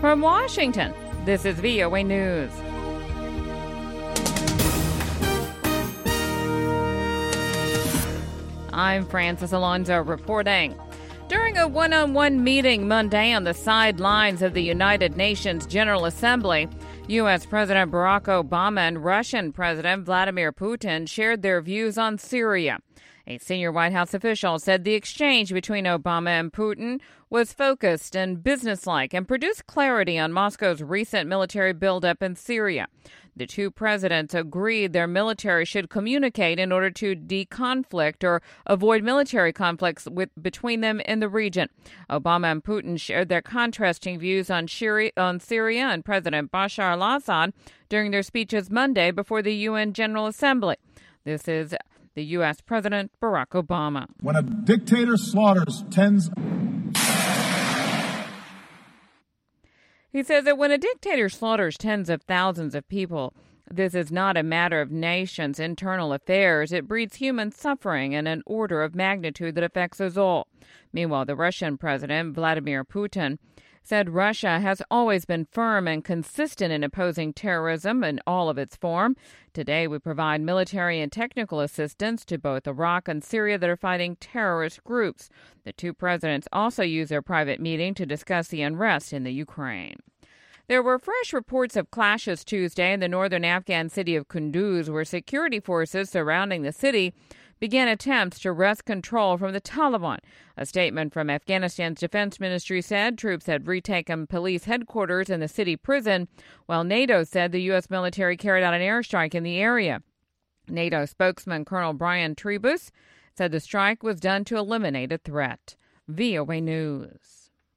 From Washington, this is VOA News. I'm Francis Alonso reporting. During a one-on-one meeting Monday on the sidelines of the United Nations General Assembly, U.S. President Barack Obama and Russian President Vladimir Putin shared their views on Syria. A senior White House official said the exchange between Obama and Putin was focused and businesslike and produced clarity on Moscow's recent military buildup in Syria. The two presidents agreed their military should communicate in order to deconflict or avoid military conflicts between them in the region. Obama and Putin shared their contrasting views on Syria and President Bashar al-Assad during their speeches Monday before the UN General Assembly. This is the U.S. President Barack Obama. When a dictator slaughters tens... He says that when a dictator slaughters tens of thousands of people, this is not a matter of nations' internal affairs. It breeds human suffering in an order of magnitude that affects us all. Meanwhile, the Russian President, Vladimir Putin, said Russia has always been firm and consistent in opposing terrorism in all of its form. Today, we provide military and technical assistance to both Iraq and Syria that are fighting terrorist groups. The two presidents also used their private meeting to discuss the unrest in the Ukraine. There were fresh reports of clashes Tuesday in the northern Afghan city of Kunduz, where security forces surrounding the city began attempts to wrest control from the Taliban. A statement from Afghanistan's defense ministry said troops had retaken police headquarters in the city prison, while NATO said the U.S. military carried out an airstrike in the area. NATO spokesman Colonel Brian Trebus said the strike was done to eliminate a threat. VOA News.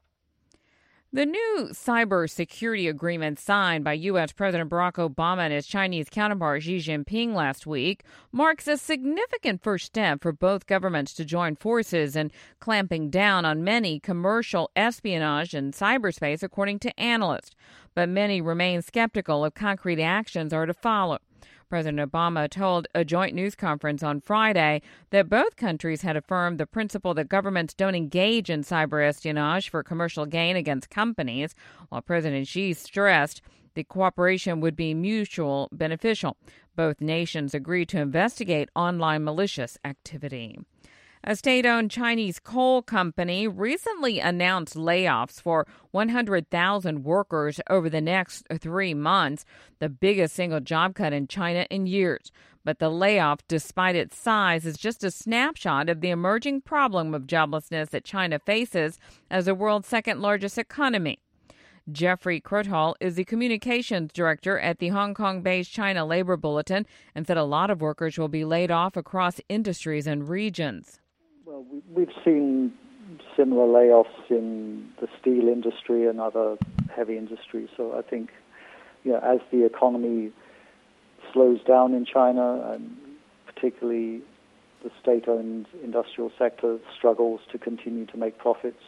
The new cybersecurity agreement signed by U.S. President Barack Obama and his Chinese counterpart Xi Jinping last week marks a significant first step for both governments to join forces in clamping down on many commercial espionage in cyberspace, according to analysts. But many remain skeptical if concrete actions are to follow. President Obama told a joint news conference on Friday that both countries had affirmed the principle that governments don't engage in cyber espionage for commercial gain against companies, while President Xi stressed the cooperation would be mutual beneficial. Both nations agreed to investigate online malicious activity. A state-owned Chinese coal company recently announced layoffs for 100,000 workers over the next 3 months, the biggest single job cut in China in years. But the layoff, despite its size, is just a snapshot of the emerging problem of joblessness that China faces as the world's second-largest economy. Jeffrey Krotthall is the communications director at the Hong Kong-based China Labor Bulletin and said a lot of workers will be laid off across industries and regions. Well, we've seen similar layoffs in the steel industry and other heavy industries. So I think, as the economy slows down in China, and particularly the state-owned industrial sector struggles to continue to make profits,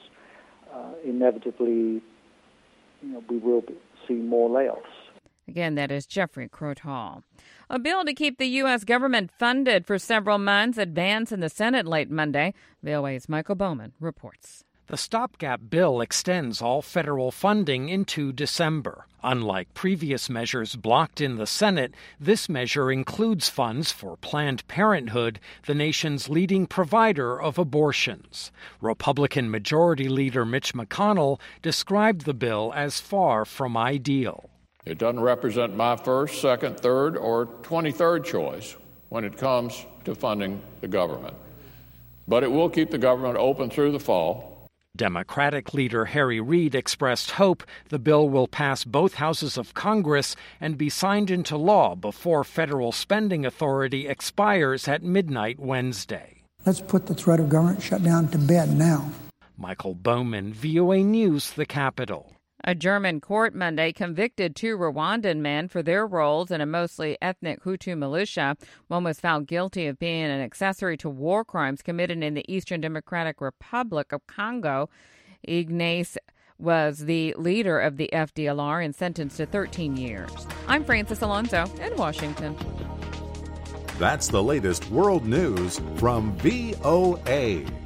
inevitably, we will see more layoffs. Again, that is Jeffrey Krotthall. A bill to keep the U.S. government funded for several months advanced in the Senate late Monday. VOA's Michael Bowman reports. The stopgap bill extends all federal funding into December. Unlike previous measures blocked in the Senate, this measure includes funds for Planned Parenthood, the nation's leading provider of abortions. Republican Majority Leader Mitch McConnell described the bill as far from ideal. It doesn't represent my first, second, third, or 23rd choice when it comes to funding the government. But it will keep the government open through the fall. Democratic leader Harry Reid expressed hope the bill will pass both houses of Congress and be signed into law before federal spending authority expires at midnight Wednesday. Let's put the threat of government shutdown to bed now. Michael Bowman, VOA News, the Capitol. A German court Monday convicted 2 Rwandan men for their roles in a mostly ethnic Hutu militia. One was found guilty of being an accessory to war crimes committed in the Eastern Democratic Republic of Congo. Ignace was the leader of the FDLR and sentenced to 13 years. I'm Francis Alonso in Washington. That's the latest world news from VOA.